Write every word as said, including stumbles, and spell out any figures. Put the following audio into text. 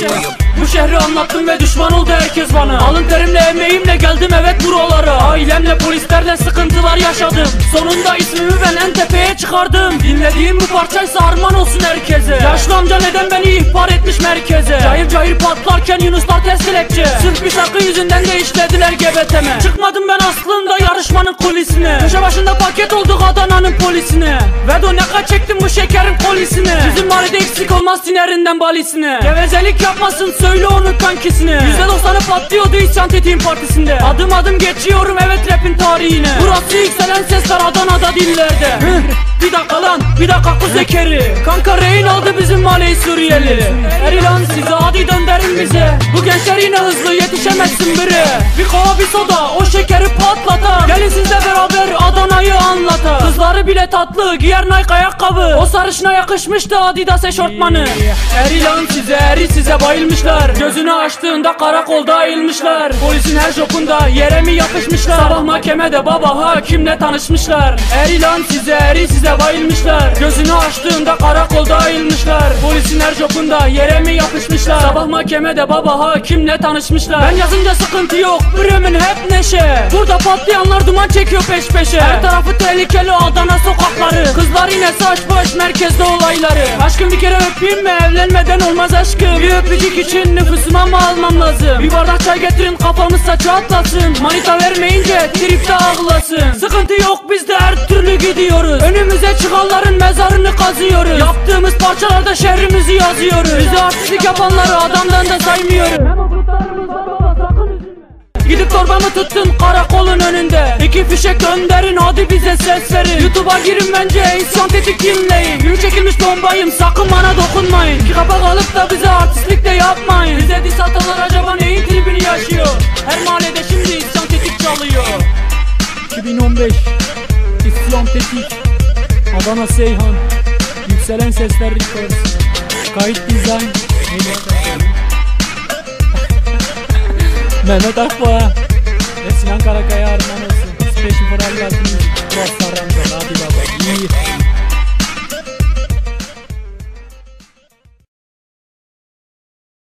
şehri, bu şehri anlattım ve düşman oldu herkes bana. Alın terimle emeğimle geldim evet buralara. Ailemle polislerle sıkıntılar yaşadım. Sonunda ismimi ben en tepeye çıkardım. Dinlediğim bu parçaysa armağan olsun herkese. Yaşlı amca neden beni ihbar etmiş merkeze. Cayır cayır patlarken Yunuslar test kelepçe. Sırf bir şarkı yüzünden de işlediler G B T M. Çıkmadım ben aslında yarışmanın kulisine. Köşe başında paket olduk Adana'nın polisine. Vedo ne kadar çektim bu şekerin polisine. Bizim mahallede eksik olmaz sinerinden balisine. Gevezelik yapmasın söyle onun kankisine. yüzde doksanı patlıyordu isyan tetiğin partisinde. Adım adım geçiyorum evet rapin tarihine. Burası yükselen sesler Adana'da dillerde. Bir dakika lan bir dakika kuz zekeri. Kanka rehin aldı bizim mahalleyi Suriyeli. Erilan size hadi dönderin bize. Bu gençler yine hızlı yetişemezsin biri. Bir kova bir soda o şekeri patlata. Gelin sizle beraber Adana'yı anlata. Kızları bile tatlı giyer Nike ayakkabı. O sarışına yakışmıştı Adidas eşortmanı. Erilan size eri size bayılmışlar. Gözünü açtığında karakolda ayılmışlar. Polisin her jopunda yere mi yapışmışlar. Sabah mahkemede baba hakimle tanışmışlar. Erilan size eri size bayılmışlar. Gözünü açtığında karakolda ayılmışlar. Polisin her jopunda yere mi yapışmışlar. Sabah mahkemede baba hakimle tanışmışlar. Ben yazınca sıkıntı yok Bremen hep neşe. Burada patlayanlar duman çekiyor peş peşe. Her tarafı tehlikeli Adana sokakları. Kızlar yine saç baş merkezde olayları. Aşkım bir kere öpeyim mi evlenmeden olmaz aşkım. Bir öpücük için nüfusuma mı almam lazım. Bir bardak çay getirin kafamız saçı atlasın. Manita vermeyince tripte ağlasın. Sıkıntı yok biz de her türlü gidiyoruz. Önümüze çıkanların mezarını kazıyoruz. Yaptığımız parçalarda şehrimizi yazıyoruz. Bizi artistlik yapanları adamdan da saymıyoruz. Gidip torbamı tuttun karakolun önünde. İki fişek gönderin hadi bize ses verin. YouTube'a girin bence isyan tetik dinleyin. Yün çekilmiş bombayım sakın bana dokunmayın. İki kapak alıp da bize artistlik de yapmayın. Bize diss atanlar acaba neyin tribini yaşıyor. Her mahallede şimdi isyan tetik çalıyor. iki bin on beş İsyan tetik Adana Seyhan Yükselen Sesler Records Kayıt Design Mehmet Akbağ ve Sinan Karakaya armağan olsun. Special for all